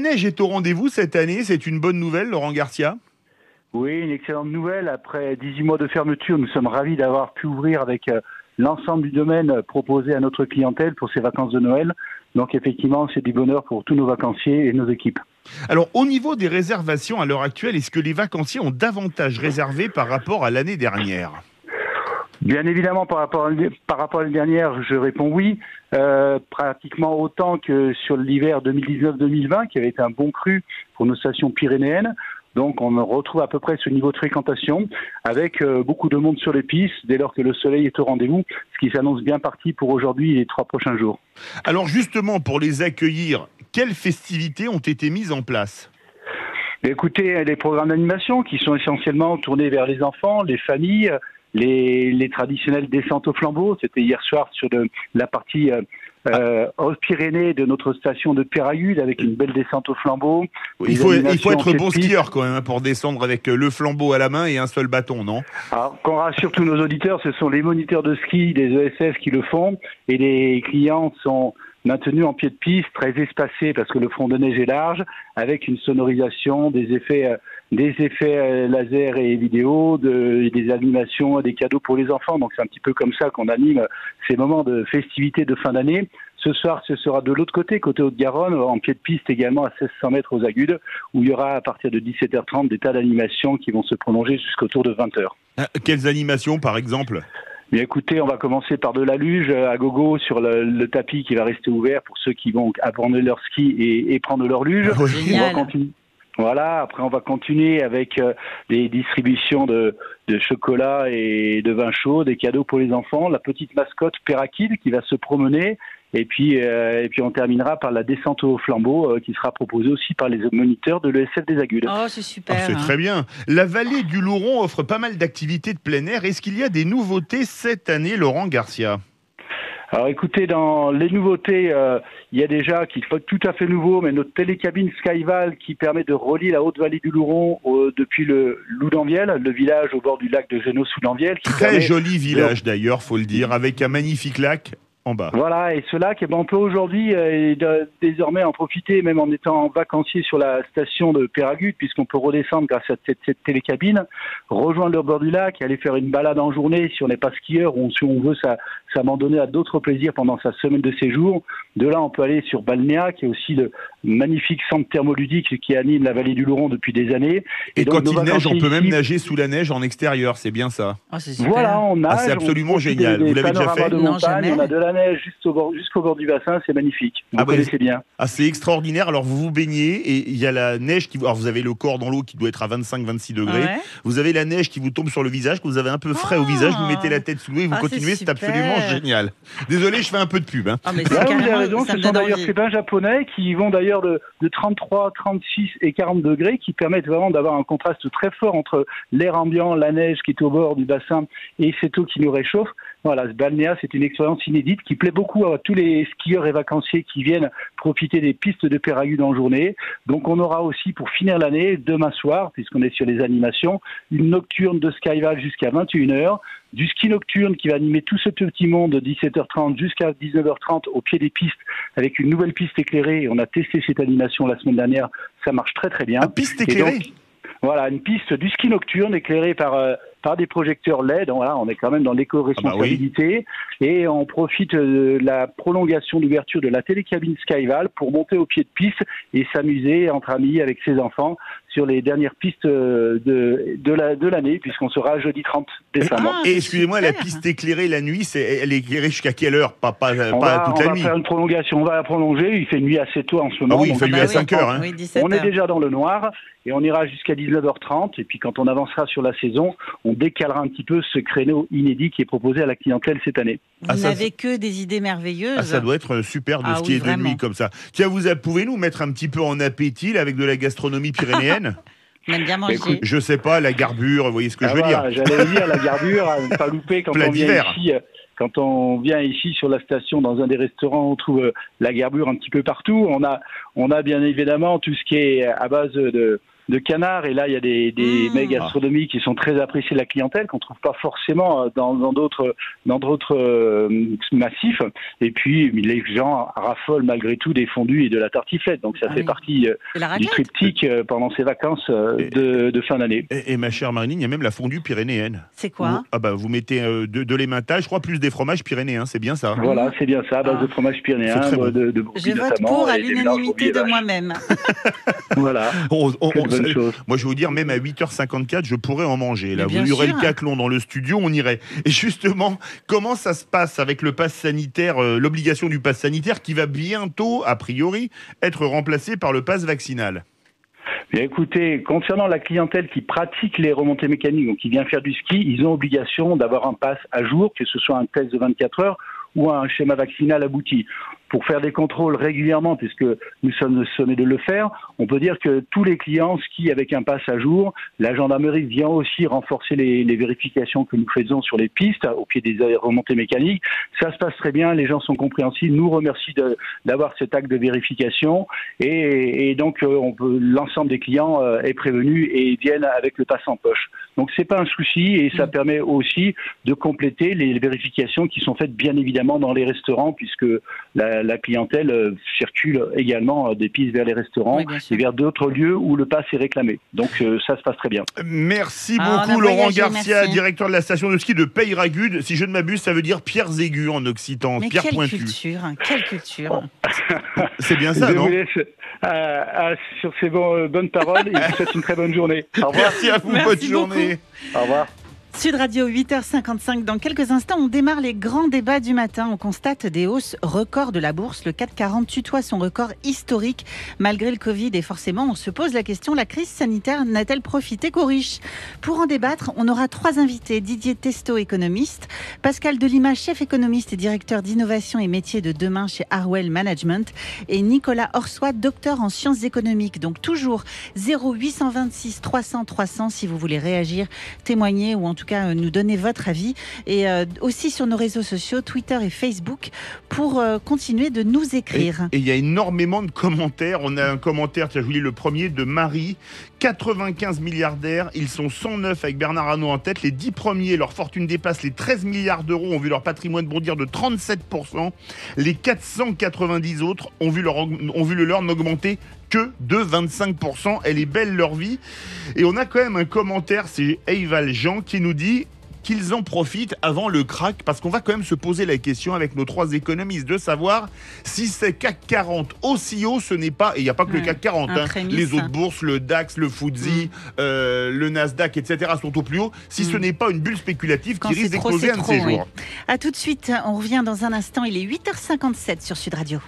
neige est au rendez-vous cette année, c'est une bonne nouvelle, Laurent Garcia? Oui, une excellente nouvelle. Après 18 mois de fermeture, nous sommes ravis d'avoir pu ouvrir avec l'ensemble du domaine proposé à notre clientèle pour ces vacances de Noël. Donc effectivement, c'est du bonheur pour tous nos vacanciers et nos équipes. Alors, au niveau des réservations à l'heure actuelle, est-ce que les vacanciers ont davantage réservé par rapport à l'année dernière? Bien évidemment, par rapport à l'année dernière, je réponds oui. Pratiquement autant que sur l'hiver 2019-2020, qui avait été un bon cru pour nos stations pyrénéennes. Donc on retrouve à peu près ce niveau de fréquentation avec beaucoup de monde sur les pistes dès lors que le soleil est au rendez-vous, ce qui s'annonce bien parti pour aujourd'hui et les 3 prochains jours. Alors justement, pour les accueillir, quelles festivités ont été mises en place? Écoutez, les programmes d'animation qui sont essentiellement tournés vers les enfants, les familles, les traditionnelles descentes au flambeau. C'était hier soir sur la partie Haute-Pyrénées de notre station de Péragude avec une belle descente au flambeau. Il faut être bon skieur quand même pour descendre avec le flambeau à la main et un seul bâton, non? Alors, qu'on rassure tous nos auditeurs, ce sont les moniteurs de ski des ESF qui le font et les clients sont maintenus en pied de piste, très espacés parce que le front de neige est large, avec une sonorisation, des effets laser et vidéo, des animations, des cadeaux pour les enfants. Donc c'est un petit peu comme ça qu'on anime ces moments de festivités de fin d'année. Ce soir, ce sera de l'autre côté Haute-Garonne, en pied de piste également à 1600 mètres aux Agudes, où il y aura à partir de 17h30 des tas d'animations qui vont se prolonger jusqu'autour de 20h. Quelles animations par exemple? Bien écoutez, on va commencer par de la luge à gogo sur le tapis qui va rester ouvert pour ceux qui vont apprendre leur ski et prendre leur luge. Génial. Voilà, après on va continuer avec des distributions de chocolat et de vin chaud, des cadeaux pour les enfants, la petite mascotte Pérakid qui va se promener et puis on terminera par la descente au flambeau qui sera proposée aussi par les moniteurs de l'ESF des Agudes. Oh, c'est super. C'est très bien. La vallée du Louron offre pas mal d'activités de plein air. Est-ce qu'il y a des nouveautés cette année, Laurent Garcia? Alors écoutez, dans les nouveautés, il y a déjà, qui est tout à fait nouveau, mais notre télécabine Skyval qui permet de relier la haute vallée du Louron depuis le Loudanviel, le village au bord du lac de Génos-Loudanviel. Très joli village d'ailleurs, faut le dire, avec un magnifique lac en bas. Voilà, et ce lac, on peut aujourd'hui désormais en profiter, même en étant vacancier sur la station de Péragude, puisqu'on peut redescendre grâce à cette télécabine, rejoindre le bord du lac et aller faire une balade en journée si on n'est pas skieur ou si on veut s'abandonner à d'autres plaisirs pendant sa semaine de séjour. De là, on peut aller sur Balnéa, qui est aussi le magnifique centre thermoludique qui anime la vallée du Louron depuis des années. Et donc, quand il neige, on peut même nager sous la neige en extérieur, c'est bien ça? Oh, c'est super. Voilà, on nage. C'est absolument génial. Vous l'avez déjà fait? Non, jamais. On a de la neige jusqu'au bord du bassin, c'est magnifique. Vous connaissez bien. C'est extraordinaire. Alors vous vous baignez et il y a la neige qui... Alors vous avez le corps dans l'eau qui doit être à 25-26 degrés. Ouais. Vous avez la neige qui vous tombe sur le visage, que vous avez un peu frais au visage, vous mettez la tête sous l'eau et vous continuez, c'est absolument génial. Désolé, je fais un peu de pub. Ah, mais là, vous avez raison, ce sont d'ailleurs ces bains japonais qui vont d'ailleurs de 33, 36 et 40 degrés qui permettent vraiment d'avoir un contraste très fort entre l'air ambiant, la neige qui est au bord du bassin et cette eau qui nous réchauffe. Voilà, ce balnéa, c'est une expérience inédite qui plaît beaucoup à tous les skieurs et vacanciers qui viennent profiter des pistes de Péragude en journée. Donc on aura aussi, pour finir l'année, demain soir, puisqu'on est sur les animations, une nocturne de Skyval jusqu'à 21h, du ski nocturne qui va animer tout ce petit monde de 17h30 jusqu'à 19h30 au pied des pistes avec une nouvelle piste éclairée. On a testé cette animation la semaine dernière, ça marche très très bien. Une piste éclairée? Voilà, une piste du ski nocturne éclairée par des projecteurs LED. Voilà, on est quand même dans l'éco-responsabilité. Et on profite de la prolongation d'ouverture de la télécabine Skyval pour monter au pied de piste et s'amuser entre amis avec ses enfants sur les dernières pistes de l'année, puisqu'on sera jeudi 30 décembre. Et excusez-moi, la piste éclairée la nuit, elle est éclairée jusqu'à quelle heure? Pas toute la nuit. On va faire une prolongation, on va la prolonger. Il fait nuit assez tôt en ce moment. Ah oui, il fait nuit à 5 heures. Hein. Oui, 17 on est déjà dans le noir et on ira jusqu'à 19h30. Et puis quand on avancera sur la saison, on décalera un petit peu ce créneau inédit qui est proposé à la clientèle cette année. Vous n'avez que des idées merveilleuses. Ça doit être super de skier de nuit comme ça. Tiens, pouvez nous mettre un petit peu en appétit là, avec de la gastronomie pyrénéenne? On aime bien manger. Écoute, je sais pas, la garbure, vous voyez ce que je veux dire? J'allais dire, la garbure, à ne pas louper quand on vient ici. Quand on vient ici sur la station, dans un des restaurants, on trouve la garbure un petit peu partout. On a bien évidemment tout ce qui est à base de canard. Et là, il y a des mets gastronomiques qui sont très appréciés de la clientèle, qu'on trouve pas forcément dans d'autres massifs. Et puis, les gens raffolent malgré tout des fondus et de la tartiflette. Donc, ça fait partie du triptyque pendant ces vacances de fin d'année. Et ma chère Marilyn, il y a même la fondue pyrénéenne. C'est quoi? Vous mettez de l'emmental, je crois, plus des fromages pyrénéens, c'est bien ça? Voilà, c'est bien ça, à base de fromage pyrénéen, de brebis notamment. Je vote pour à l'unanimité de moi-même. Voilà. Moi, je vais vous dire, même à 8h54, je pourrais en manger. Là, vous y aurez le caclon dans le studio, on irait. Et justement, comment ça se passe avec le pass sanitaire, l'obligation du pass sanitaire qui va bientôt, a priori, être remplacé par le pass vaccinal? Bien, écoutez, concernant la clientèle qui pratique les remontées mécaniques, donc qui vient faire du ski, ils ont obligation d'avoir un pass à jour, que ce soit un test de 24 heures ou un schéma vaccinal abouti. Pour faire des contrôles régulièrement, puisque nous sommes sommés de le faire, on peut dire que tous les clients skient avec un pass à jour. La gendarmerie vient aussi renforcer les vérifications que nous faisons sur les pistes, au pied des remontées mécaniques. Ça se passe très bien, les gens sont compréhensibles, nous remercient d'avoir cet acte de vérification. Et donc, l'ensemble des clients est prévenu et viennent avec le pass en poche. Donc, c'est pas un souci et ça permet aussi de compléter les vérifications qui sont faites bien évidemment dans les restaurants, puisque la clientèle circule également des pistes vers les restaurants et vers d'autres lieux où le pass est réclamé. Donc ça se passe très bien. Merci beaucoup Laurent Garcia, directeur de la station de ski de Peyragudes. Si je ne m'abuse, ça veut dire pierres aiguës en occitan, pierres pointues. Quelle culture. C'est bien ça, non? Sur ces bonnes paroles, et je vous souhaite une très bonne journée. Au revoir. Merci à vous, bonne journée. Au revoir. Sud Radio, 8h55. Dans quelques instants, on démarre les grands débats du matin. On constate des hausses records de la bourse. Le CAC 40 tutoie son record historique malgré le Covid. Et forcément, on se pose la question, la crise sanitaire n'a-t-elle profité qu'aux riches? Pour en débattre, on aura 3 invités. Didier Testo, économiste. Pascal Delima, chef économiste et directeur d'innovation et métiers de demain chez Harwell Management. Et Nicolas Orsoy, docteur en sciences économiques. Donc toujours 0826 300 300 si vous voulez réagir, témoigner ou en tout cas nous donner votre avis, et aussi sur nos réseaux sociaux Twitter et Facebook pour continuer de nous écrire. Et il y a énormément de commentaires. On a un commentaire, tiens, je vous lis le premier, de Marie. 95 milliardaires, ils sont 109 avec Bernard Arnault en tête. Les 10 premiers, leur fortune dépasse les 13 milliards d'euros, ont vu leur patrimoine bondir de 37%. Les 490 autres ont vu le leur n'augmenter que de 25%. Elle est belle leur vie. Et on a quand même un commentaire, c'est Eival Jean qui nous dit qu'ils en profitent avant le crack, parce qu'on va quand même se poser la question avec nos 3 économistes de savoir si c'est CAC 40 aussi haut, ce n'est pas, et il n'y a pas que le CAC 40, les autres bourses, le DAX, le FTSE, le Nasdaq, etc. sont au plus haut, si ce n'est pas une bulle spéculative qui risque d'exploser un de ces jours. A tout de suite, on revient dans un instant, il est 8h57 sur Sud Radio.